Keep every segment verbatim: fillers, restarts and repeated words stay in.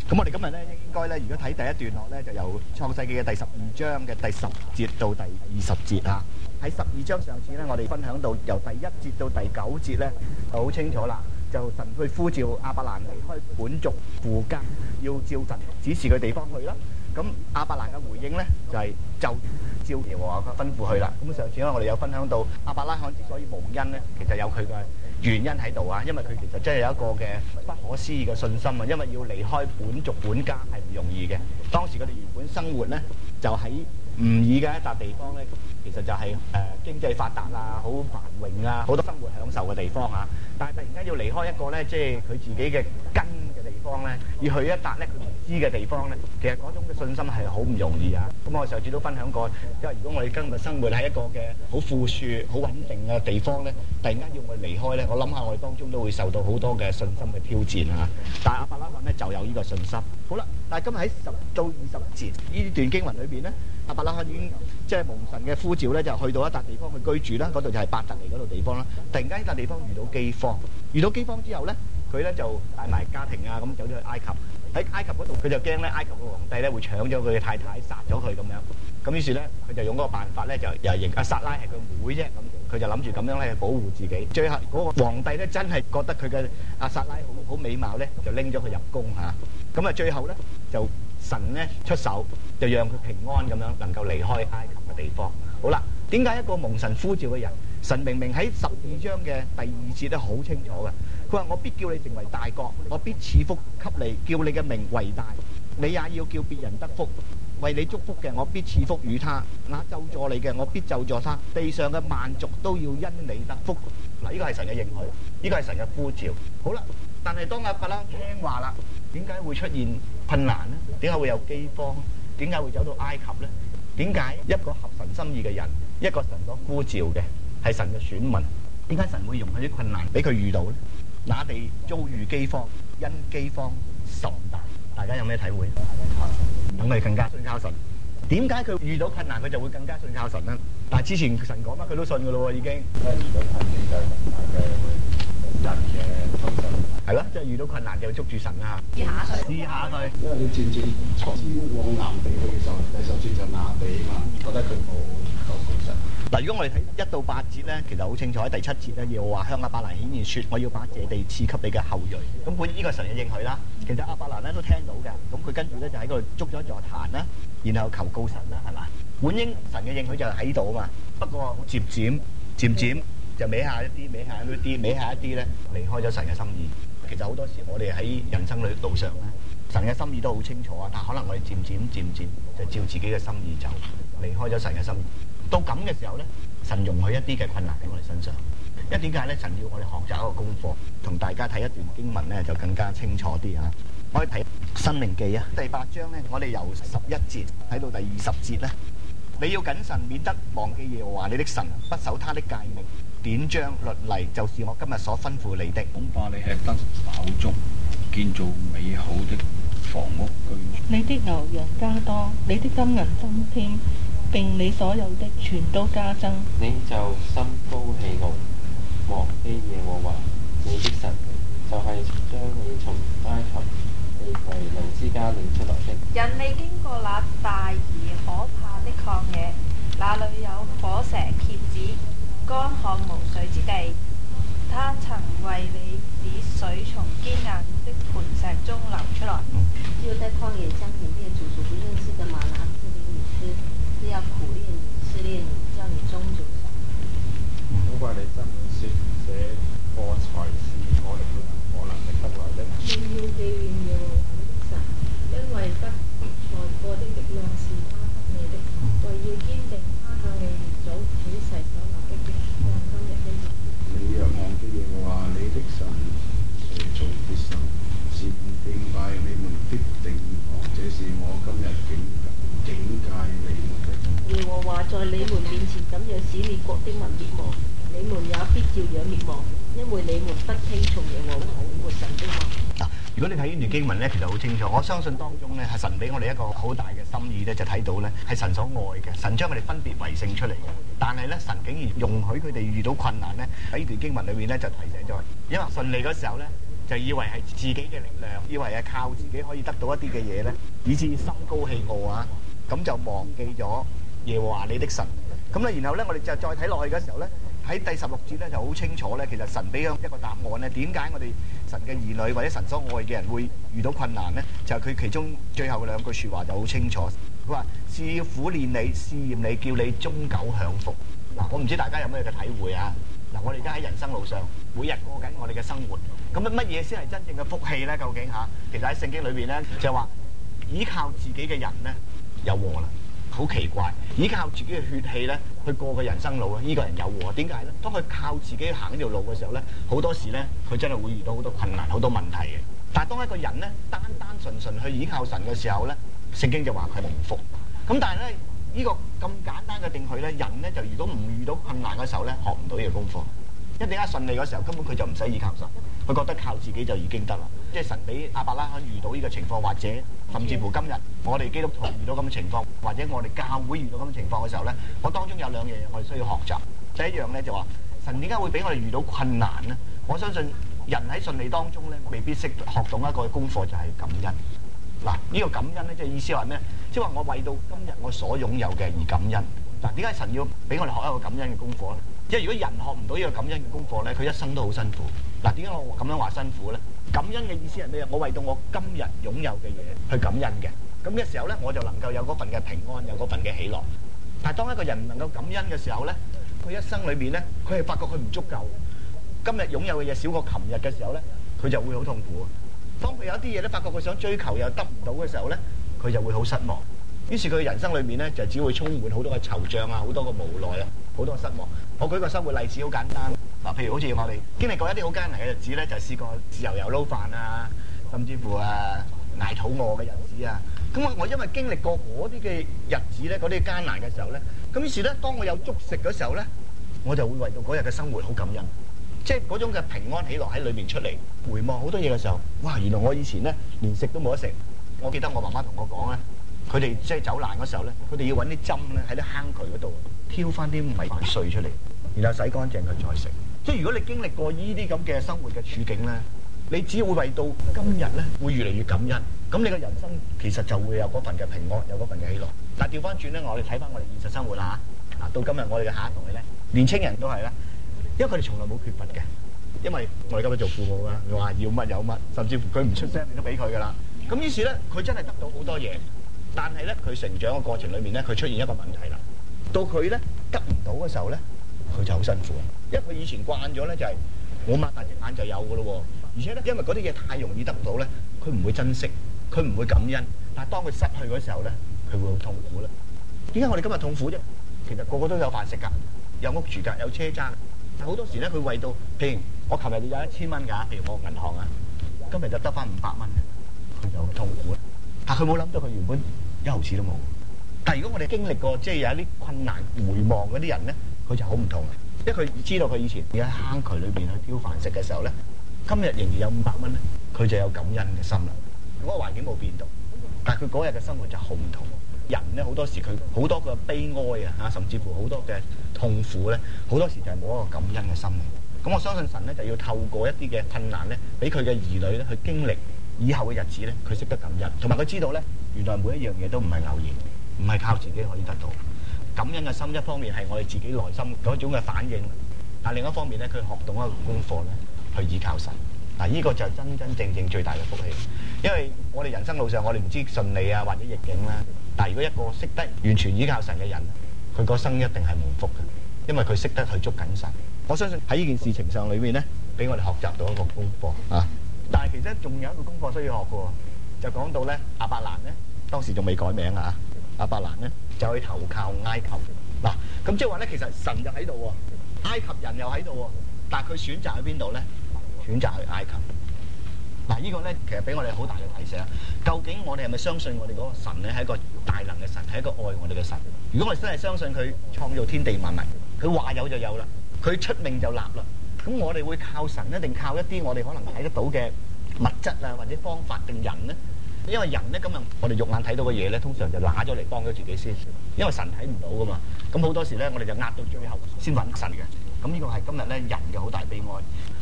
咁我哋今日咧應該咧，如果睇第一段落咧，就由創世記嘅第十二章嘅第十節到第二十節啊。喺十二章上次咧，我哋分享到由第一節到第九節咧，就好清楚啦。就神去呼召亞伯蘭離開本族父家，要照神指示佢地方去啦。咁亞伯蘭嘅回應咧就係、是、就照耶和華嘅吩咐去啦。咁上次咧我哋有分享到亞伯拉罕之所以蒙恩咧，其實有佢嘅原因喺度啊，因為佢其實真係有一個嘅不可思議嘅信心啊，因為要離開本族本家係唔容易嘅。當時佢哋原本生活咧就喺吾爾嘅一笪地方咧，其實就係、是、誒、呃、經濟發達啊，好繁榮啊，好多生活享受嘅地方啊。但係突然間要離開一個咧，即係佢自己嘅根嘅地方咧，要去一笪咧佢唔知嘅地方咧，其實嗰種嘅信心係好唔容易啊。咁我上次都分享過，因為如果我哋今日生活喺一個嘅好富庶、好穩定嘅地方咧，突然間要我哋離開咧，我諗下我哋當中都會受到好多嘅信心嘅挑戰啊。但係亞伯拉罕咧就有呢個信心。好啦，但係今日喺十到二十節呢段經文裏邊咧，亞伯拉罕已經即係蒙神嘅呼召咧，就去到一笪地方去居住啦。嗰度就係伯特利嗰度地方啦。突然間呢笪地方遇到饑荒，遇到饑荒之後咧，佢咧就帶埋家庭啊，咁走咗去埃及。喺埃及嗰度，佢就驚咧埃及嘅皇帝咧會搶咗佢嘅太太，殺咗佢咁樣。咁於是咧，佢就用嗰個辦法咧，就又認阿撒拉係佢妹啫。咁佢就諗住咁樣咧去保護自己。最後嗰個皇帝咧真係覺得佢嘅阿撒拉好好美貌咧，就拎咗佢入宮嚇。咁啊，最後咧就神咧出手，就讓佢平安咁樣能夠離開埃及嘅地方。好啦，點解一個蒙神呼召嘅人，神明明喺十二章嘅第二節咧好清楚嘅，佢話我必叫你成為大國，我必賜福給你，叫你嘅名為大，你也要叫別人得福。為你祝福嘅，我必賜福與他；那咒詛你嘅，我必咒詛他。地上嘅萬族都要因你得福。嗱，呢個係神嘅應許，呢個係神嘅呼召。好啦，但係當亞伯拉罕聽話啦，點解會出現困難呢？點解會有饑荒？點解會走到埃及呢？點解一個合神心意嘅人，一個神所呼召嘅係神嘅選民，點解神會容許啲困難俾佢遇到呢？那地遭遇饑荒，因饑荒甚大。大家有咩體會？咁咪更加信靠神。點解佢遇到困難佢就會更加信靠神呢？但係之前神講乜佢都信噶咯喎，已經。遇到困難就係人嘅通神。係咯，即係遇到困難就要捉住神啦。試下佢，試下佢。因為你漸漸朝往南地去嘅時候，第十節就那地啊嘛，覺得佢冇求告神。嗱，如果我哋睇一到八節咧，其實好清楚喺第七節咧，要話向亞伯蘭顯現説：我要把這地賜給你嘅後裔。咁本呢個神嘅應許啦，其實亞伯蘭咧都聽到嘅。咁佢跟住咧就喺嗰度築咗一座壇啦，然後求告神啦，係嘛？本應神嘅應許就喺度啊嘛。不過漸漸漸漸就歪下一啲，歪下一啲，歪下一啲咧，離開咗神嘅心意。其實好多時我哋喺人生嘅路上咧，神嘅心意都好清楚啊，但可能我哋漸漸漸漸就照自己嘅心意走，離開咗神嘅心意。到咁嘅時候咧，神容許一啲嘅困難喺我哋身上。因為點解咧？神要我哋學習一個功課，同大家睇一段經文咧，就更加清楚啲啊！我哋睇《申命記》啊，第八章咧，我哋由十一節睇到第二十節咧，你要謹慎，免得忘記耶和華你的神，不守他的誡命、典章、律例，就是我今日所吩咐你的。 恐怕你吃得飽足，建造美好的房屋居住。 你的牛羊加多，你的金銀增添，並你所有的全都加增。 你就心高氣傲，忘記耶和華你的神，就係、是、將你從埃及地為奴之家領出來的。 人未經過那大而可怕的曠野，那裏有火蛇蠍子、乾旱無水之地。他曾為你使水從堅硬的磐石中流出來。 就在曠野將以列祖所不認識的嗎哪賜給你吃，是要苦練你、試煉你，叫你終久少。 好怪你真理說，這個才是我力量、我能力得來的。 你要紀念耶和華你的神，因為得財貨的力量是他給你的，為要堅定他向你列祖起誓所立的約，像今日的約。 你若忘記耶和華你的神，隨從別神，是敬拜你們的定王，這是我今日警警戒你們的。 耶和華在你們面前咁樣使列國的民滅亡，你們也必照樣滅亡，因為你們不聽從耶和華活神的話。 嗱，如果你睇呢段經文咧，其實好清楚。我相信當中咧係神俾我哋一個好大嘅心意咧，就睇到咧係神所愛嘅，神將佢哋分別為聖出嚟嘅。但係咧，神竟然容許佢哋遇到困難咧，喺呢段經文裏面咧就提醒咗，因為順利嗰時候咧， 就以為係自己嘅力量，以為係靠自己可以得到一啲嘅嘢咧，以致心高氣傲啊，咁就忘記咗耶和華你的神。咁咧，然後咧，我哋就再睇落去嘅時候咧，喺第十六節咧就好清楚咧，其實神俾咗一個答案咧，點解我哋神嘅兒女或者神所愛嘅人會遇到困難咧？就係佢其中最後兩句説話就好清楚。佢話是要苦練你、試驗你，叫你終久享福。嗱，我唔知大家有咩嘅體會啊？嗱，我哋而家喺人生路上，每日過緊我哋嘅生活，咁乜嘢先係真正嘅福氣咧？究竟嚇？其實喺聖經裏邊咧，就係話依靠自己嘅人咧有禍啦。好奇怪，依靠自己嘅血氣咧去過嘅人生路咧，呢個人有禍。點解咧？當佢靠自己行呢條路嘅時候咧，好多時咧佢真係會遇到好多困難、好多問題嘅。但係當一個人咧單單純純去依靠神嘅時候咧，聖經就話佢蒙福。咁但係咧呢個咁簡單嘅定許咧，人咧就如果唔遇到困難嘅時候咧，學唔到呢個功課。一點解順利嘅時候根本佢就唔使依靠神，佢覺得靠自己就已經得啦。即係神俾亞伯拉罕遇到呢個情況，或者甚至乎今日我哋基督徒遇到咁嘅情況，或者我哋教會遇到咁嘅情況嘅時候咧，我當中有兩樣嘢我哋需要學習。第一樣咧就話神點解會俾我哋遇到困難咧？我相信人喺順利當中咧，未必識學懂一個功課就係感恩。嗱，呢個感恩咧，即係意思話咩？即係話我為到今日我所擁有嘅而感恩。嗱，點解神要俾我哋學一個感恩嘅功課咧？即係如果人學唔到呢個感恩嘅功課咧，佢一生都好辛苦。嗱，點解我咁樣話辛苦咧？感恩嘅意思係咩？我為到我今日擁有嘅嘢去感恩嘅，咁嘅時候咧，我就能夠有嗰份嘅平安，有嗰份嘅喜樂。但係當一個人唔能夠感恩嘅時候咧，佢一生裏邊咧，佢係發覺佢唔足夠。今日擁有嘅嘢少過琴日嘅時候咧，佢就會好痛苦。當佢有一啲嘢咧，發覺佢想追求又得唔到嘅時候咧，佢就會好失望。於是佢嘅人生裏面咧，就只會充滿好多嘅惆悵啊，好多嘅無奈啊，好多嘅失望。我舉個生活例子好簡單，嗱，譬如好似我哋經歷過一啲好艱難嘅日子咧，就試過自由遊撈飯啊，甚至乎啊捱肚餓嘅日子啊。咁我我因為經歷過嗰啲嘅日子咧，嗰啲艱難嘅時候咧，咁於是咧，當我有粥食嘅時候咧，我就會為到嗰日嘅生活好感恩，即係嗰種嘅平安喜樂喺裏面出嚟。回望好多嘢嘅時候，哇！原來我以前咧連食都冇得食。我記得我媽媽同我講咧，佢哋即係走難嗰時候咧，佢哋要揾啲針咧喺啲坑渠嗰度挑翻啲米飯碎出嚟，然後洗乾淨佢再食。即係如果你經歷過呢啲咁嘅生活嘅處境咧，你只會為到今日咧會越嚟越感恩。咁你嘅人生其實就會有嗰份嘅平安，有嗰份嘅喜樂。但係調翻轉咧，我哋睇翻我哋現實生活啦嚇，啊到今日我哋嘅下一代咧，年青人都係啦，因為佢哋從來冇缺乏嘅，因為我哋今日做父母啊，你話要乜有乜，甚至乎佢唔出聲你都俾佢噶啦。咁於是咧，佢真係得到好多嘢，但係咧佢成長嘅過程裏面咧，佢出現一個問題啦。到佢咧得唔到嘅時候咧，佢就好辛苦，因為佢以前慣咗咧就係我擘大隻眼就有噶咯喎。而且咧，因為嗰啲嘢太容易得到咧，佢唔會珍惜，佢唔會感恩。但係當佢失去嗰時候咧，佢會好痛苦啦。點解我哋今日痛苦啫？其實個個都有飯食㗎，有屋住㗎，有車揸。但好多時咧，佢為到，譬如我琴日有一千蚊㗎，譬如我銀行啊，今日就得翻五百蚊嘅，佢就好痛苦啦。但係佢冇諗到佢原本一毫子都冇。但係如果我哋經歷過即係有一啲困難回望嗰啲人咧，佢就好唔同嘅，因為佢知道佢以前喺坑渠裏邊去挑飯食嘅時候咧，今日仍然有五百蚊咧，佢就有感恩嘅心啦。嗰個環境冇變到，但係佢嗰日嘅生活就好唔同。人咧好多時佢好多嘅悲哀啊嚇，甚至乎好多嘅痛苦咧，好多時就係冇一個感恩嘅心嚟。咁我相信神咧就要透過一啲嘅困難咧，俾佢嘅兒女咧去經歷以後嘅日子咧，佢識得感恩，同埋佢知道咧，原來每一樣嘢都唔係偶然，唔係靠自己可以得到。感恩嘅心一方面係我哋自己內心嗰種嘅反應，但另一方面咧，佢學懂一個功課咧，去依靠神。嗱，呢個就係真真正正最大嘅福氣。因為我哋人生路上，我哋唔知順利啊或者逆境啦。但係如果一個識得完全依靠神嘅人，佢個生一定係蒙福嘅，因為佢識得去捉緊神。我相信喺呢件事情上裏面咧，俾我哋學習到一個功課啊。但係其實仲有一個功課需要學嘅，就講到咧亞伯蘭咧，當時仲未改名啊。亞伯蘭咧就去投靠埃及。嗱，咁即係話咧，其實神就喺度喎，埃及人又喺度喎，但係佢選擇喺邊度咧？選擇去埃及。嗱，呢個咧其實俾我哋好大嘅提醒。究竟我哋係咪相信我哋嗰個神咧係一個大能嘅神，係一個愛我哋嘅神？如果我哋真係相信佢創造天地萬物，佢話有就有啦，佢出命就立啦。咁我哋會靠神咧，定靠一啲我哋可能睇得到嘅物質啊，或者方法定人咧？因為人咧，今日我哋肉眼睇到嘅嘢咧，通常就揦咗嚟幫咗自己先，因為神睇唔到噶嘛。咁好多時咧，我哋就壓到最後先揾神嘅。咁呢個係今日咧人嘅好大悲哀。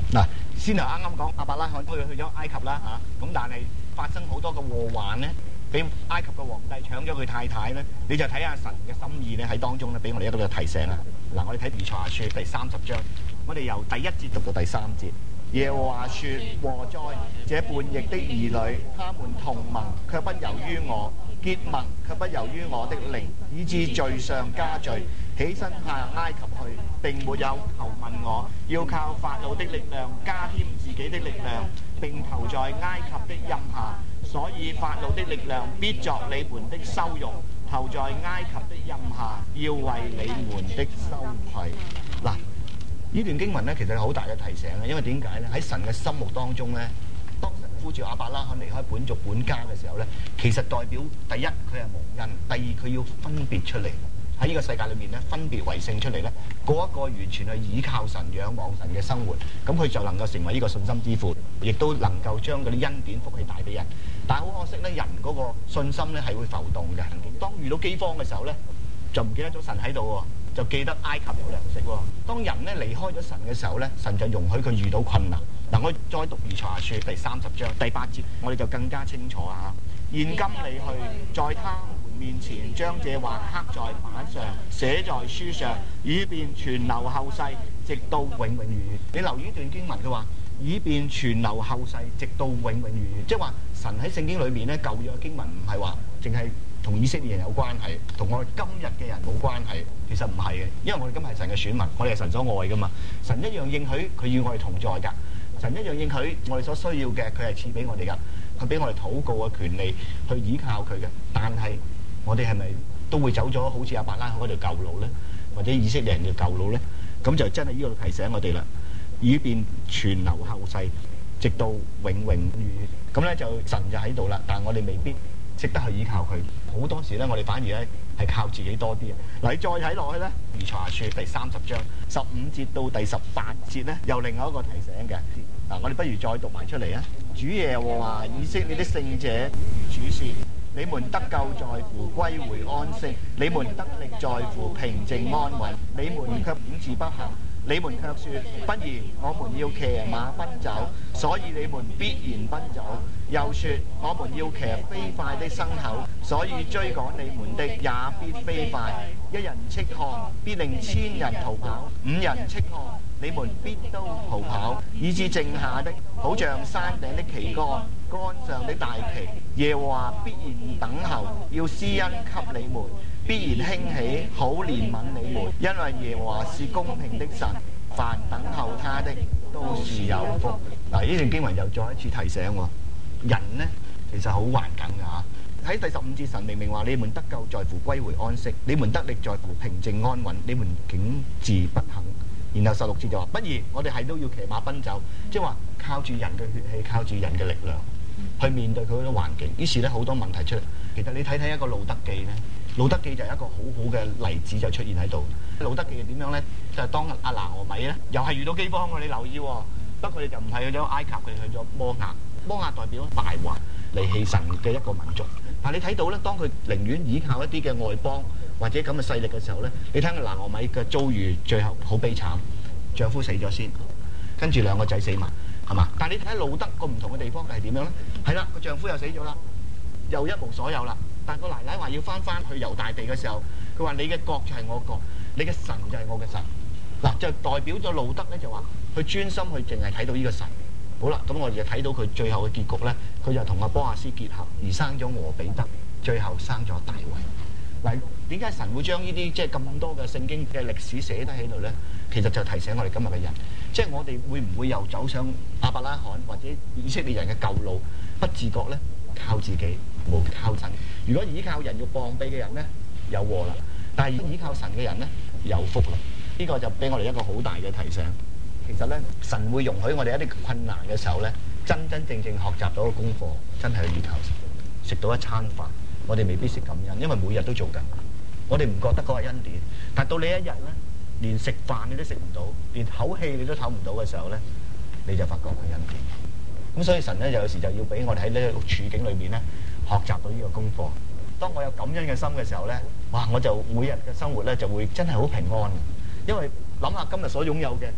嗱，先頭啱啱講亞伯拉罕去去咗埃及啦嚇，咁但係發生好多嘅禍患咧，俾埃及嘅皇帝搶咗佢太太咧，你就睇下神嘅心意咧喺當中咧，俾我哋一個提醒啊！嗱，我哋睇以賽亞書第三十章，我哋由第一節讀到第三節。耶和華說：禍哉！這叛逆的兒女，他們同盟卻不由於我，結盟卻不由於我的靈，以致罪上加罪。起身下埃及去，並沒有求問我，要靠法老的力量加添自己的力量，並投在埃及的蔭下。所以法老的力量必作你們的羞辱，投在埃及的蔭下，要為你們的羞愧。嗱，呢段經文咧，其實係好大嘅提醒咧，因為點解咧？喺神嘅心目當中咧，當神呼召亞伯拉罕離開本族本家嘅時候咧，其實代表第一佢係蒙恩，第二佢要分別出嚟喺呢個世界裏面咧，分別為聖出嚟咧，嗰一個完全係倚靠神、仰望神嘅生活，咁佢就能夠成為呢個信心之父，亦都能夠將嗰啲恩典福氣帶俾人。但係好可惜咧，人嗰個信心咧係會浮動嘅。當遇到饑荒嘅時候咧，就唔記得咗神喺度喎，就記得埃及有糧食喎。當人咧離開咗神嘅時候咧，神就容許佢遇到困難。嗱，我再讀以賽亞書第三十章第八節，我哋就更加清楚啊！現今你去，在他們面前將這話刻在板上，寫在書上，以便傳流後世，直到永永遠遠。你留意呢段經文，佢話以便傳流後世，直到永永遠遠，即係話神喺聖經裏面咧，舊約嘅經文唔係話淨係同以色列人有關係，同我哋今日嘅人冇關係。其實唔係嘅，因為我哋今日係神嘅選民，我哋係神所愛噶嘛。神一樣應許佢與我哋同在㗎，神一樣應許我哋所需要嘅，佢係賜俾我哋㗎，佢俾我哋禱告嘅權利去依靠佢嘅。但係我哋係咪都會走咗好似亞伯拉罕嗰條舊路咧，或者以色列人嘅舊路咧？咁就真係呢個提醒我哋啦，以便傳流後世，直到永永遠遠。咁咧就神就喺度啦，但係我哋未必識得去依靠佢。好多時咧，我哋反而咧係靠自己多啲。嗱，你再睇落去咧，以賽亞書第三十章十五節到第十八節咧，又另外一個提醒嘅。嗱，我哋不如再讀埋出嚟啊！主耶和華以色列的聖者主說：你們得救在乎歸回安息，你們得力在乎平靜安穩。你們卻本自不行，你們卻說：不如我們要騎馬奔走，所以你們必然奔走。又說：我們要騎飛快的牲口，所以追趕你們的也必飛快。一人斥喝，必令千人逃跑；五人斥喝，你們必都逃跑，以致剩下的好像山頂的旗杆，杆上的大旗。耶和華必然等候，要施恩給你們，必然興起，好憐憫你們，因為耶和華是公平的神，凡等候他的都是有福。嗱，呢段經文又再一次提醒喎，人呢其實好頑梗㗎嚇。喺第十五節，神明明話：你們得救在乎歸回安息，你們得力在乎平靜安穩，你們竟自不肯。然後十六節就話：不如我哋係都要騎馬奔走，即係話靠住人嘅血氣，靠住人嘅力量去面對佢嗰種環境。於是咧好多問題出嚟。其實你睇睇一個路德記咧，路德記就係一個好好嘅例子就出現喺度。路德記係點樣咧？就係、是、當阿拿俄米咧，又係遇到饑荒喎。你留意喎、哦，不過佢哋就唔係去咗埃及，佢哋去咗摩押。摩押代表敗壞、離棄神嘅一個民族。但係你睇到咧，當佢寧願依靠一啲嘅外邦或者咁嘅勢力嘅時候咧，你睇下拿俄米嘅遭遇，最後好悲慘，丈夫死咗先，跟住兩個仔死埋，係嘛？但係你睇下路德個唔同嘅地方係點樣咧？係啦，個丈夫又死咗啦，又一無所有啦。但係個奶奶話要翻翻去猶大地嘅時候，佢話：你嘅國就係我國，你嘅神就係我嘅神。嗱，就代表咗路德咧，就話佢專心去淨係睇到呢個神。好啦，咁我哋就睇到佢最後嘅結局咧，佢就同阿波亞斯結合，而生咗俄比德，最後生咗大衛。嗱，點解神會將呢啲即係咁多嘅聖經嘅歷史寫得喺度咧？其實就提醒我哋今日嘅人，即係我哋會唔會又走上亞伯拉罕或者以色列人嘅舊路，不自覺咧靠自己，冇靠神。如果依靠人要傍庇嘅人咧，有禍啦；但係依靠神嘅人咧，有福啦。呢個就俾我哋一個好大嘅提醒。其實咧，神會容許我哋一啲困難嘅時候咧，真真正正學習到個功課，真係去依靠神，食到一餐飯，我哋未必食感恩，因為每日都做緊，我哋唔覺得嗰個恩典。但係到你一日咧，連食飯你都食唔到，連口氣你都唞唔到嘅時候咧，你就發覺佢恩典。咁所以神咧，有時就要俾我哋喺呢個處境裏面咧，學習到呢個功課。當我有感恩嘅心嘅時候咧，哇！我就每日嘅生活咧就會真係好平安，因為諗下今日所擁有嘅。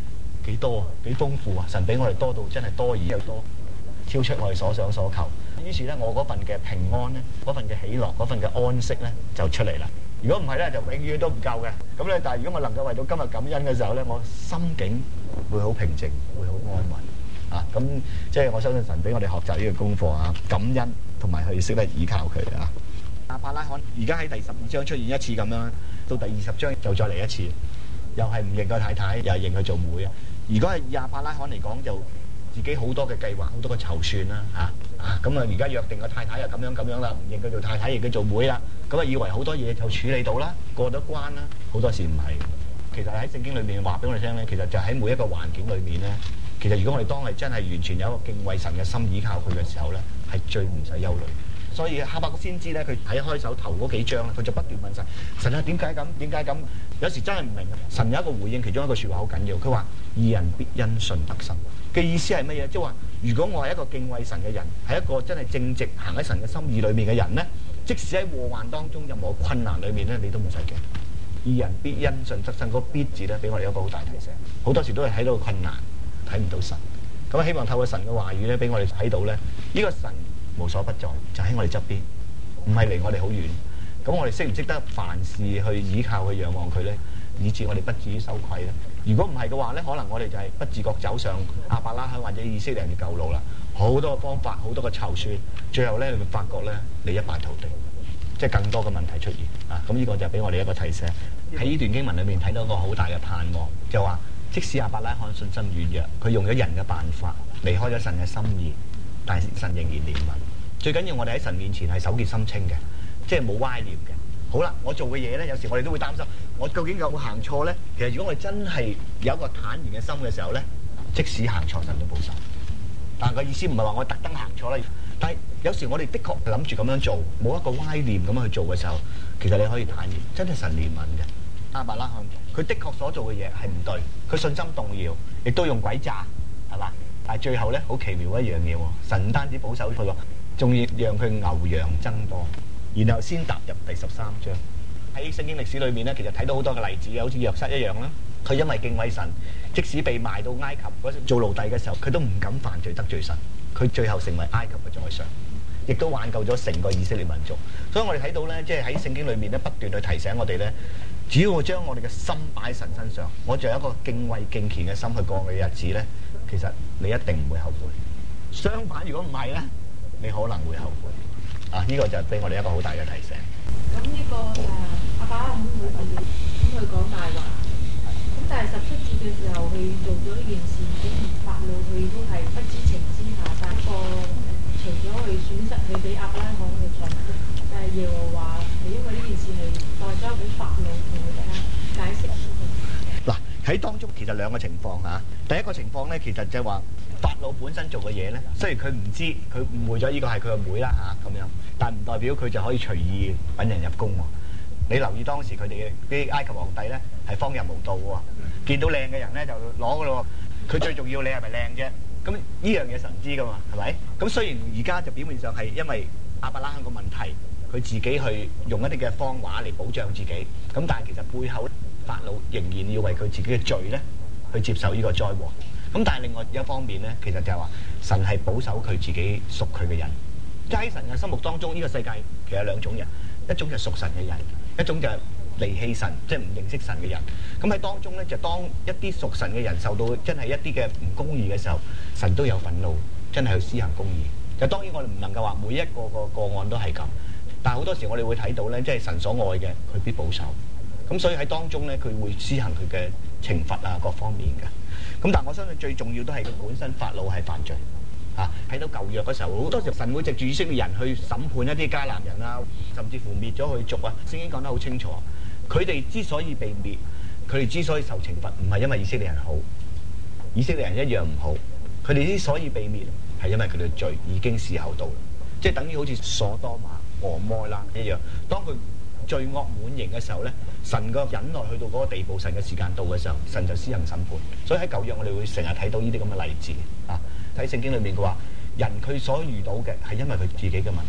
幾多啊，幾豐富啊！神俾我哋多到真係多而又多，超出我哋所想所求。於是咧，我嗰份嘅平安咧，嗰份嘅喜樂，嗰份嘅安息咧，就出嚟啦。如果唔係咧，就永遠都唔夠嘅。咁咧，但係如果我能夠為到今日感恩嘅時候咧，我心境會好平靜，會好安穩啊！咁即係我相信神俾我哋學習呢個功課啊，感恩同埋去識得依靠佢啊。亞伯拉罕而家喺第十二章出現一次咁樣，到第二十章就再嚟一次，又係唔認個太太，又係認佢做妹啊！如果係亞伯拉罕嚟講，就自己好多嘅計劃，好多嘅籌算啦嚇啊！咁啊，而家約定個太太又咁樣咁樣啦，唔認佢做太太，認佢做妹啦，咁啊以為好多嘢就處理到啦，過咗關啦，好多時唔係。其實喺聖經裏面話俾我哋聽咧，其實就喺每一個環境裏面咧，其實如果我哋當係真係完全有一個敬畏神嘅心依靠佢嘅時候咧，係最唔使憂慮。所以哈巴谷先知咧，佢喺開手頭嗰幾章咧，佢就不斷問神：神啊，點解咁？點解咁？有時真係唔明。神有一個回應，其中一個説話好緊要，佢話：義人必因信得生。嘅意思係乜嘢？即係話，如果我係一個敬畏神嘅人，係一個真係正直行喺神嘅心意裏面嘅人咧，即使喺禍患當中，任何困難裏面咧，你都唔使驚。義人必因信得生，嗰個必字咧，俾我哋一個好大提醒。好多時都係睇到困難，睇唔到神。咁希望透過神嘅話語咧，俾我哋睇到咧，呢個神無所不在，就喺我哋側邊，唔係離我哋好遠。咁我哋識唔識得凡事去倚靠去仰望佢咧，以致我哋不至於羞愧咧？如果唔係嘅話咧，可能我哋就係不自覺走上亞伯拉罕或者以色列人嘅舊路啦。好多嘅方法，好多嘅籌算，最後咧你會發覺咧，你一敗塗地，即係更多嘅問題出現啊！咁呢個就俾我哋一個提醒。喺呢段經文裏面睇到一個好大嘅盼望，就話即使亞伯拉罕信心軟弱，佢用咗人嘅辦法離開咗神嘅心意，但係神仍然憐憫。最緊要我哋喺神面前係手潔心清嘅，即係冇歪念嘅。好啦，我做嘅嘢咧，有時我哋都會擔心，我究竟有冇行錯咧？其實如果我哋真係有一個坦然嘅心嘅時候咧，即使行錯，神都保守。但係個意思唔係話我特登行錯啦。但係有時我哋的確係諗住咁樣做，冇一個歪念咁樣去做嘅時候，其實你可以坦然，真係神憐憫嘅。亞伯拉罕佢的確所做嘅嘢係唔對，佢信心動搖，亦都用詭詐，係嘛？但係最後咧，好奇妙一樣嘢喎，神唔單止保守佢喎，仲要讓佢牛羊增多，然後先踏入第十三章。喺聖經歷史裏面咧，其實睇到好多嘅例子，好似約瑟一樣啦。佢因為敬畏神，即使被賣到埃及嗰時做奴隸嘅時候，佢都唔敢犯罪得罪神。佢最後成為埃及嘅宰相，亦都挽救咗成個以色列民族。所以我哋睇到咧，即係喺聖經裏面咧，不斷去提醒我哋咧，只要我將我哋嘅心擺喺神身上，我就有一個敬畏敬虔嘅心去過我嘅日子咧，其實你一定唔會後悔。相反，如果唔係咧，你可能會後悔。啊，呢、這個就係俾我哋一個好大嘅提醒。 咁呢、這個誒阿爸會唔會咁去講大話？咁但係十七節嘅時候，佢做咗呢件事，竟然法老佢都係不知情之下，但係個除咗佢損失佢俾亞伯拉罕嘅財物，但係耶和華係因為呢件事係代交俾法老同佢哋解釋。 嗱，喺當中其實兩個情況嚇。第一個情況咧，其實就係話法老本身做嘅嘢咧，雖然佢唔知，佢誤會咗呢個係佢個妹啦嚇咁樣，但唔代表佢就可以隨意揾人入宮喎。你留意當時佢哋啲埃及皇帝咧係荒淫無道喎，見到靚嘅人咧就攞噶咯喎。佢最重要你係咪靚啫？咁呢樣嘢神知噶嘛，係咪？咁雖然而家就表面上係因為亞伯拉罕個問題，佢自己去用一啲嘅方話嚟保障自己，咁但係其實背後法老仍然要為佢自己嘅罪咧去接受呢個災禍。咁但係另外一方面咧，其實就係話神係保守佢自己屬佢嘅人。即係喺神嘅心目當中，呢個世界其實有兩種人，一種就係屬神嘅人，一種就係離棄神，即係唔認識神嘅人。咁喺當中咧，就當一啲屬神嘅人受到真係一啲嘅唔公義嘅時候，神都有憤怒，真係去施行公義。就當然我哋唔能夠話每一個個個案都係咁，但係好多時我哋會睇到咧，即係神所愛嘅，佢必保守。咁所以喺當中咧，佢會施行佢嘅懲罰啊，各方面嘅。咁但係我相信最重要都係佢本身法老係犯罪。啊！睇到舊約嘅時候，好多時候神會藉住以色列人去審判一啲迦南人啊，甚至乎滅咗佢族啊。聖經講得好清楚，佢哋之所以被滅，佢哋之所以受懲罰，唔係因為以色列人好，以色列人一樣唔好。佢哋之所以被滅，係因為佢哋罪已經時候到啦，即係等於好似所多瑪、蛾摩拉一樣。當佢罪惡滿盈嘅時候咧，神個忍耐去到嗰個地步，神嘅時間到嘅時候，神就施行審判。所以喺舊約我哋會成日睇到呢啲咁嘅例子啊。喺聖經裏面嘅話，人佢所遇到嘅係因為佢自己嘅問題，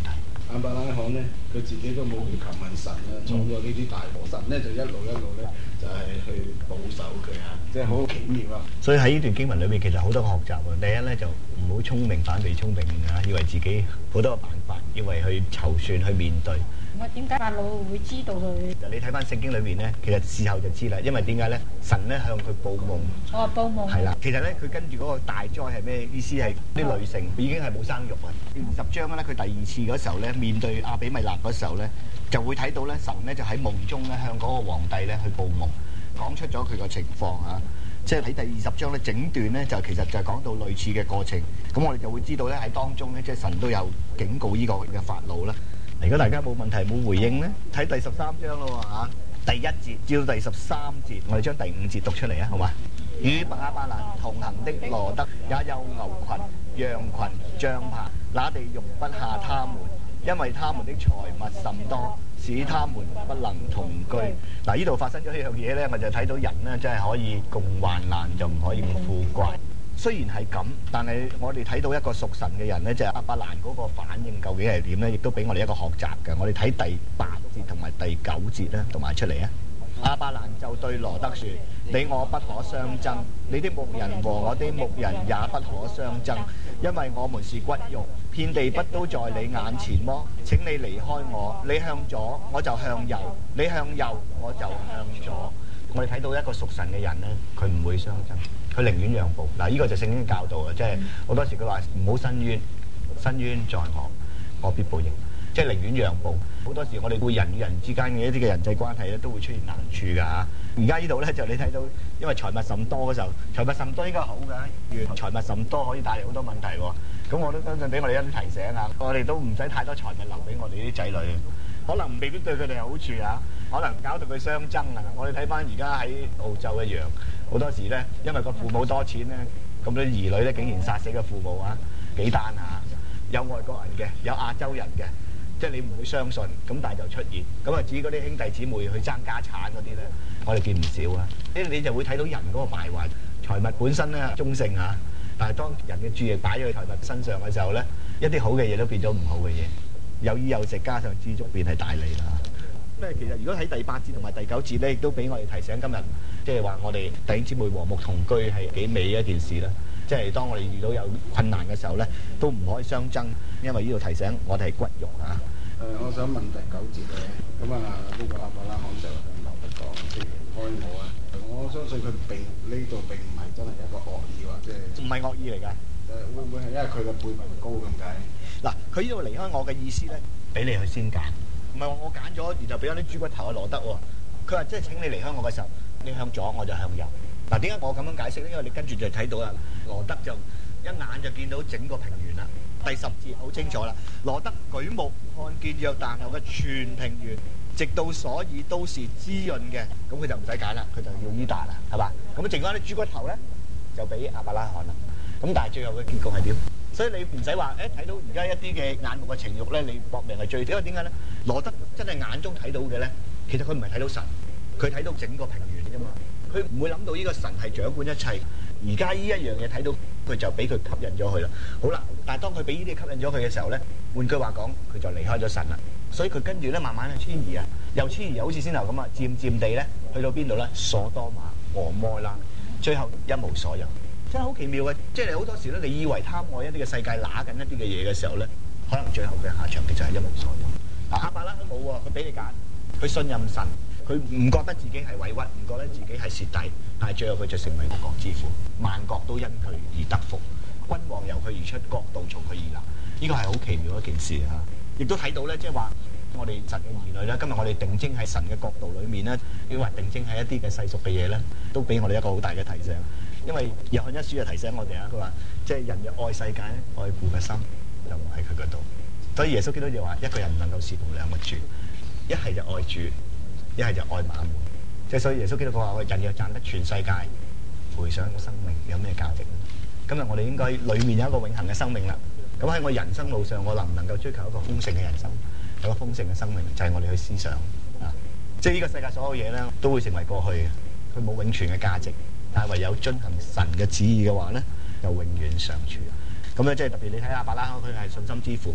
亞伯拉罕咧，佢自己都冇去求問神啊，闖過呢啲大禍，神咧就一路一路咧就係、是、去保守佢啊，即係好奇妙啊！ 所以喺呢段經文裏面，其實好多個學習喎。第一咧就唔好聰明反被聰明啊，以為自己好多個辦法，以為去籌算去面對。 我點解法老會知道佢？ 你睇翻聖經裏面咧，其實事後就知啦，因為點解咧？神咧向佢報夢。 哦，報夢。 係啦，其實咧佢跟住嗰個大災係咩意思？係啲女性已經係冇生育啊。二十章咧，佢第二次嗰時候咧，面對亞比米勒嗰時候咧，就會睇到咧神咧就喺夢中咧向嗰個皇帝咧去報夢，講出咗佢個情況啊。即係喺第二十章咧，整段咧就其實就係講到類似嘅過程。咁我哋就會知道咧喺當中咧，即係神都有警告呢個嘅法老啦。如果大家冇問題冇回應咧，睇第十三章咯嚇，第一節至到第十三節，我哋將第五節讀出嚟啊，好嘛？與亞伯蘭同行的羅得也有牛群、羊群、帳棚，那地容不下他們，因為他們的財物甚多，使他們不能同居。嗱，呢度發生咗呢樣嘢咧，我就睇到人咧真係可以共患難，就唔可以共富貴。雖然係咁，但係我哋睇到一個屬神嘅人呢，就係亞伯蘭嗰個反應究竟係點呢？亦都俾我哋一個學習嘅。我哋睇第八節同埋第九節咧，讀埋出嚟啊！亞伯蘭就對羅得說：你我不可相爭，你的牧人和我的牧人也不可相爭，因為我們是骨肉，遍地不都在你眼前麼？請你離開我，你向左我就向右，你向右我就向左。我哋睇到一個屬神嘅人呢，佢唔會相爭。佢寧願讓步，嗱，呢個就聖經教導啊，即係好多時佢話唔好伸冤，伸冤在我，我必報應，即係寧願讓步。好多時我哋會人與人之間嘅一啲嘅人際關係咧，都會出現難處㗎嚇。而家呢度咧就你睇到，因為財物甚多嗰時候，財物甚多應該好㗎，原來財物甚多可以帶嚟好多問題喎。咁我都相信俾我哋一啲提醒啊，我哋都唔使太多財物留俾我哋啲仔女，可能未必對佢哋有好處啊，可能搞到佢相爭啊。我哋睇翻而家喺澳洲一樣。好多時咧，因為個父母多錢咧，咁啲兒女咧竟然殺死個父母啊！幾單啊！有外國人嘅，有亞洲人嘅，即係你唔會相信，咁但係就出現。咁啊，至於嗰啲兄弟姊妹去爭家產嗰啲咧，我哋見唔少啊！呢你就會睇到人嗰個敗壞，財物本身咧中性嚇，但係當人嘅注意力擺咗喺財物身上嘅時候咧，一啲好嘅嘢都變咗唔好嘅嘢，有衣有食，加上知足，便係大利啦。咁其實如果喺第八節同埋第九節咧，亦都俾我哋提醒今日。即係話我哋弟兄姊妹和睦同居係幾美一件事啦！即係當我哋遇到有困難嘅時候咧，都唔可以相爭，因為呢度提醒我哋係骨肉啊！ 誒、呃，我想問第九節咧，咁啊呢個亞伯拉罕就向羅得講：即係離開我啊！我相信佢並呢度並唔係真係一個惡意或者唔係惡意嚟㗎。誒、 呃，會唔會係因為佢嘅輩份高咁解？ 嗱，佢呢度離開我嘅意思咧，俾你去先揀，唔係話我揀咗，然後俾咗啲豬骨頭啊羅得喎。佢話即係請你離開我嘅時候。你向左我就向右。嗱，點解我咁樣解釋咧？因為你跟住就睇到啦，羅得就一眼就見到整個平原啦。第十節好清楚啦，羅得舉目看見約旦河嘅全平原，直到所爾都是滋潤嘅，咁佢就唔使揀啦，佢就要伊達啦，係嘛？咁剩翻啲豬骨頭咧，就俾亞伯拉罕啦。咁但係最後嘅結局係點？所以你唔使話，誒睇到而家一啲嘅眼目嘅情慾咧，你搏命係最，因為點解咧？羅得真係眼中睇到嘅咧，其實佢唔係睇到神。佢睇到整個平原啫嘛，佢唔會諗到呢個神係掌管一切。而家呢一樣嘢睇到，佢就俾佢吸引咗佢啦。好啦，但係當佢俾呢啲吸引咗佢嘅時候咧，換句話講，佢就離開咗神啦。所以佢跟住咧慢慢去遷移啊，又遷移又好似先頭咁啊，漸漸地咧去到邊度咧？所多瑪、蛾摩拉，最後一無所有。真係好奇妙嘅，即係好多時咧，你以為貪愛一啲嘅世界揦緊一啲嘅嘢嘅時候咧，可能最後嘅下場其實係一無所有。嗱，亞伯拉罕冇喎，佢俾你揀，佢信任神。佢唔覺得自己係委屈，唔覺得自己係蝕底，但係最後佢就成為國之父，萬國都因佢而得福，君王由佢而出，國度從佢而立。呢個係好奇妙一件事嚇，亦都睇到咧，即係話我哋神嘅兒女咧，今日我哋定睛喺神嘅國度裏面咧，要話定睛喺一啲嘅世俗嘅嘢咧，都俾我哋一個好大嘅提醒。因為約翰一書就提醒我哋啊，佢話即係人若愛世界咧，愛父嘅心就唔喺佢嗰度。所以耶穌基督就話：一個人唔能夠侍奉兩個主，一係就愛主。一係就愛馬門，即係所以耶穌基督講話：人要賺得全世界，賠上生命，有咩價值？今日我哋應該裏面有一個永恆嘅生命啦。咁喺我人生路上，我能唔能夠追求一個豐盛嘅人生，有個豐盛嘅生命，就係、是、我哋去思想啊！即係呢個世界所有嘢咧，都會成為過去嘅，佢冇永存嘅價值。但係唯有遵行神嘅旨意嘅話咧，就永遠常存。咁咧，即係特別你睇亞伯拉罕，佢係信心之父。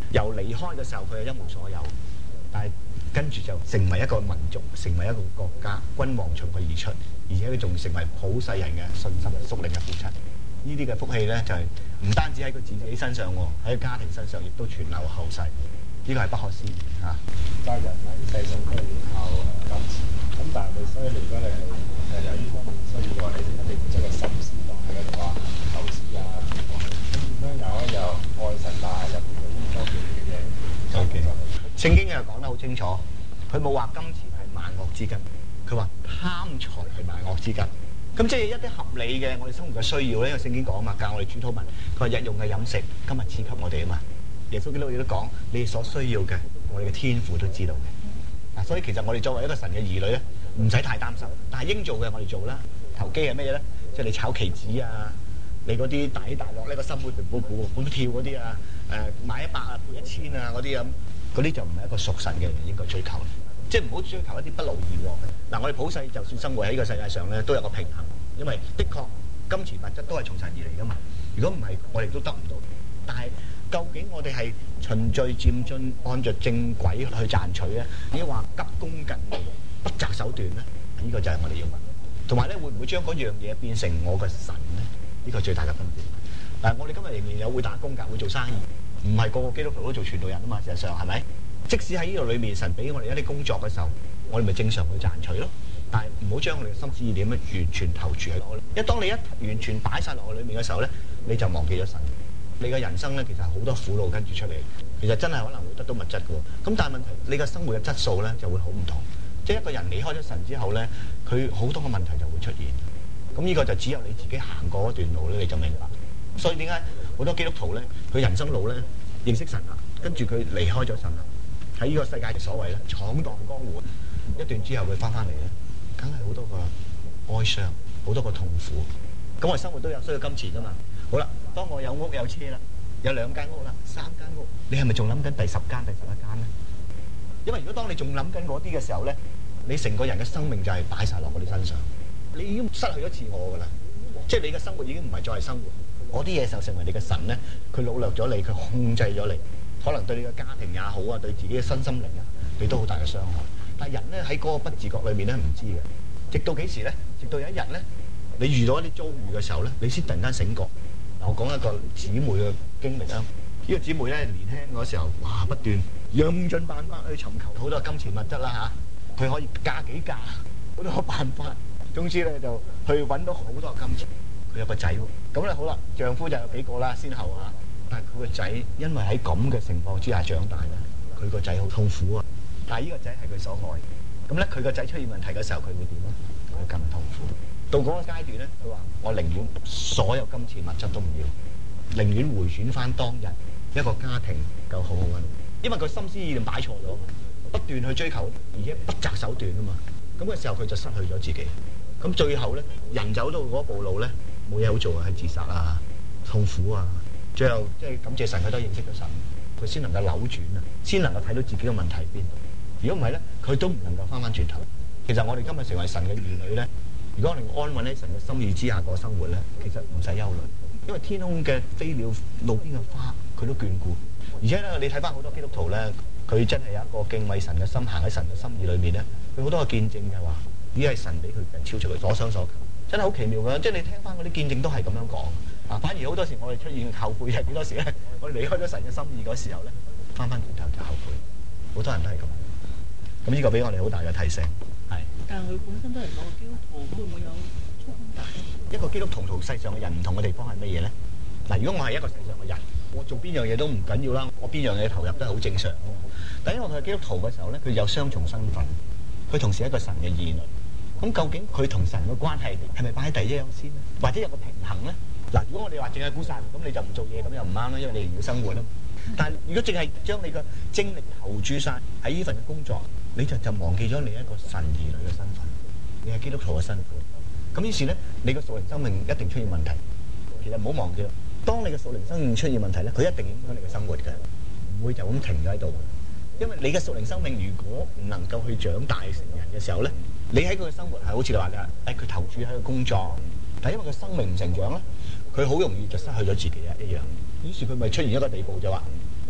由離開嘅時候佢係一無所有，但係跟住就成為一個民族，成為一個國家，君王從佢而出，而且佢仲成為普世人嘅信心、屬靈嘅父親。呢啲嘅福氣咧就係、是、唔單止喺佢自己身上喎，喺佢家庭身上亦都傳流後世。呢個係不可思議嚇。 家人喺世上都係要靠誒金錢，咁但係你所以如果你係誒有呢方面需要嘅話，你哋一定要將個心思放喺嗰度啊，投資啊，咁點樣有一有愛神帶入到呢方面嘅嘢。 Okay. 聖經又講得好清楚，佢冇話金錢係萬惡之根，佢話貪財係萬惡之根。咁即係一啲合理嘅我哋生活嘅需要咧，因為聖經講嘛，教我哋主禱文，佢話日用嘅飲食今日賜給我哋啊嘛。耶穌基督亦都講，你所需要嘅，我哋嘅天父都知道嘅。嗱，所以其實我哋作為一個神嘅兒女咧，唔使太擔心。但係應做嘅我哋做啦。投機係咩嘢咧？即係你炒期指啊，你嗰啲大起大落呢個心會盤盤盤跳嗰啲啊，誒買一百啊賠一千啊嗰啲咁，嗰啲就唔係一個屬神嘅人應該追求。即係唔好追求一啲不勞而獲嘅。嗱，我哋普世就算生活喺呢個世界上咧，都有個平衡，因為的確金錢物質都係從神而嚟噶嘛。如果唔係，我哋都得唔到。但係究竟我哋係循序漸進，按著正軌去賺取咧，抑或急功近利、不擇手段咧？呢個就係我哋要問。同埋咧，會唔會將嗰樣嘢變成我嘅神咧？呢個最大嘅分別。但係我哋今日仍然有會打工㗎，會做生意，唔係個個基督徒都做傳道人啊嘛。事實上係咪？即使喺呢度裏面，神俾我哋一啲工作嘅時候，我哋咪正常去賺取咯。但係唔好將我哋嘅心思意念咧完全投注喺落去。因為當你一完全擺晒落去裏面嘅時候咧，你就忘記咗神。你嘅人生咧，其實好多苦路跟住出嚟。其實真係可能會得到物質嘅喎。咁但係問題，你嘅生活嘅質素咧就會好唔同。即係一個人離開咗神之後咧，佢好多嘅問題就會出現。咁呢個就只有你自己行過嗰段路咧，你就明白。所以點解好多基督徒咧，佢人生路咧認識神啦，跟住佢離開咗神啦，喺呢個世界嘅所謂咧闖蕩江湖一段之後，佢翻返嚟咧，梗係好多個哀傷，好多個痛苦。咁我生活都有需要金錢噶嘛。好啦，當我有屋有車啦，有兩間屋啦，三間屋，你係咪仲諗緊第十間、第十一間咧？因為如果當你仲諗緊嗰啲嘅時候咧，你成個人嘅生命就係擺晒落我哋身上，你已經失去咗自我噶啦，即係你嘅生活已經唔係再係生活，嗰啲嘢就成為你嘅神咧，佢擄掠咗你，佢控制咗你，可能對你嘅家庭也好啊，對自己嘅身心靈啊，你都好大嘅傷害。但係人咧喺嗰個不自覺裏面咧唔知嘅，直到幾時咧？直到有一日咧，你遇到一啲遭遇嘅時候咧，你先突然間醒覺。嗱，我講一個姊妹嘅經歷啦。呢個姊妹咧年輕嗰時候，哇不斷用盡辦法去尋求好多金錢物質啦嚇，佢可以嫁幾嫁，好多辦法。總之咧就去揾到好多金錢。佢有個仔喎，咁咧好啦，丈夫就有幾個啦，先後啊。但係佢個仔因為喺咁嘅情況之下長大咧，佢個仔好痛苦啊。但係呢個仔係佢所愛，咁咧佢個仔出現問題嘅時候，佢會點咧？佢更痛苦。到嗰個階段咧，佢話：我寧願所有金錢物質都唔要，寧願回轉翻當日一個家庭夠好好嘅。因為佢心思意念擺錯咗，不斷去追求，而且不擇手段啊嘛。咁嘅時候佢就失去咗自己。咁最後咧，人走到嗰步路咧，冇嘢好做啊，係自殺啊，痛苦啊。最後即係感謝神，佢都認識咗神，佢先能夠扭轉啊，先能夠睇到自己嘅問題喺邊度。如果唔係咧，佢都唔能夠翻翻轉頭。其實我哋今日成為神嘅兒女咧，如果我哋安穩喺神嘅心意之下過生活咧，其實唔使憂慮，因為天空嘅飛鳥、路邊嘅花，佢都眷顧。而且咧，你睇翻好多基督徒咧，佢真係有一個敬畏神嘅心，行喺神嘅心意裏面咧，佢好多嘅見證就係話，呢係神俾佢人超出佢所想所求，真係好奇妙㗎。即係你聽翻嗰啲見證都係咁樣講啊。反而好多時我哋出現後悔，係幾多時咧？我哋離開咗神嘅心意嗰時候咧，翻翻轉頭就後悔。好多人都係咁。咁呢個俾我哋好大嘅提醒，係。 但係佢本身都係個基督徒，會唔會有衝突？ 一個基督徒同世上嘅人唔同嘅地方係乜嘢咧？嗱，如果我係一個世上嘅人，我做邊樣嘢都唔緊要啦，我邊樣嘢投入都係好正常。但因為佢係基督徒嘅時候咧，佢有雙重身份，佢同時係一個神嘅兒女。咁究竟佢同神嘅關係係咪擺喺第一優先咧？或者有個平衡咧？嗱，如果我哋話淨係顧神，咁你就唔做嘢，咁又唔啱啦，因為你仍要生活啦。但係如果淨係將你嘅精力投注晒喺呢份嘅工作，你就就忘記咗你一個神兒女嘅身份，你係基督徒嘅身份。咁於是咧，你個屬靈生命一定出現問題。其實唔好忘記，當你嘅屬靈生命出現問題咧，佢一定影響你嘅生活嘅，唔會就咁停咗喺度。因為你嘅屬靈生命如果唔能夠去長大成人嘅時候咧，你喺佢嘅生活係好似你話㗎，誒佢投注喺個工作，但係因為佢生命唔成長咧，佢好容易就失去咗自己啊一樣。於是佢咪出現一個地步就話，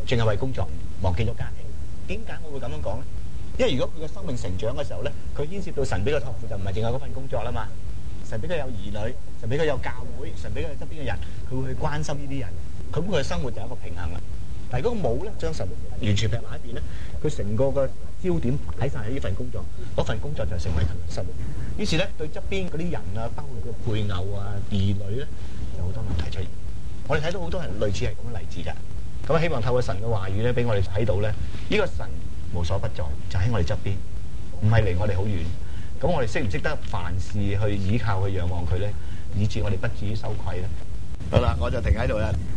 淨係為工作，忘記咗家庭。點解我會咁樣講咧？因為如果佢嘅生命成長嘅時候咧，佢牽涉到神俾佢託付，就唔係淨係嗰份工作啦嘛。神俾佢有兒女，神俾佢有教會，神俾佢側邊嘅人，佢會去關心呢啲人，咁佢嘅生活就有一個平衡啦。但係如果冇咧，將神完全撇埋一邊咧，佢成個嘅焦點擺晒喺呢份工作，嗰份工作就成為佢嘅生活。於是咧，對側邊嗰啲人啊，包括佢配偶啊、兒女咧，有好多問題出現。我哋睇到好多人類似係咁嘅例子㗎。咁希望透過神嘅話語咧，俾我哋睇到咧，呢個神無所不在，就喺我哋側邊，唔係離我哋好遠。咁我哋識唔識得凡事去倚靠、去仰望佢咧，以致我哋不至於羞愧咧？好啦，我就停喺度啦。